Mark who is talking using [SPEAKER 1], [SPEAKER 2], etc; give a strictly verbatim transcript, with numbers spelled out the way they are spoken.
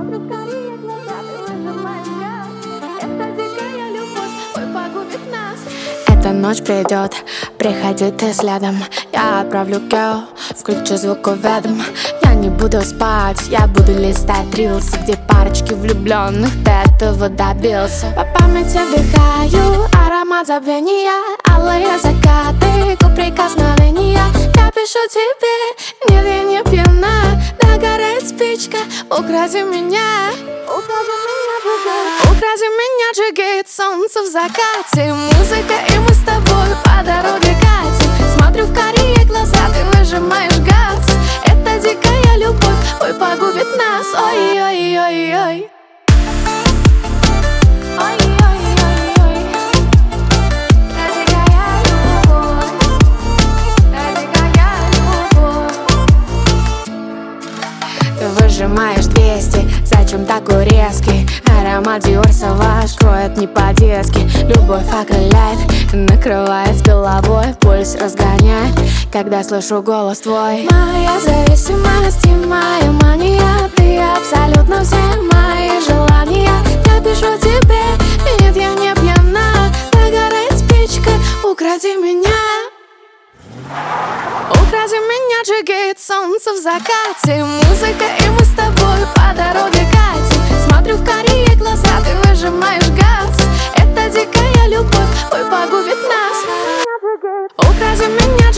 [SPEAKER 1] Смотрю в карие глаза, ты выжимаешь газ. Эта дикая любовь, ой, погубит нас.
[SPEAKER 2] Эта ночь придет, приходи ты следом. Я отправлю Кео, включу звуковедом. Я не буду спать, я буду листать рилсы, где парочки влюбленных, ты этого добился. По памяти вдыхаю аромат забвения, алые закаты, губ прикосновения. Я пишу тебе, нет, я не пьяна. Догорает спичка, укради меня.
[SPEAKER 1] Укради меня, джигит.
[SPEAKER 2] Укради меня, джигит солнце в закате. Музыка, и мы с тобой по дороге катим. Смотрю в карие глаза, ты выжимаешь газ. Это дикая любовь, ой, погубит нас. Ой-ой-ой-ой.
[SPEAKER 1] Ой-ой-ой-ой. Эта дикая любовь, эта дикая любовь.
[SPEAKER 2] Ты выжимаешь двести, зачем такой резкий? Аромат Dior Sauvage кроет не по-детски. Любовь окаляет, накрывает с головой. Пульс разгоняет, когда слышу голос твой. Моя зависимость и моя мания, ты абсолютно все мои желания. Я пишу тебе, и нет, я не пьяна. Догорает спичка, укради меня. Укради меня, джигит солнце в закате. Музыка, и мы с тобой по дороге катим. Смотрю в карие глаза, ты выжимаешь газ. Это дикая любовь, ой, погубит нас. Укради меня,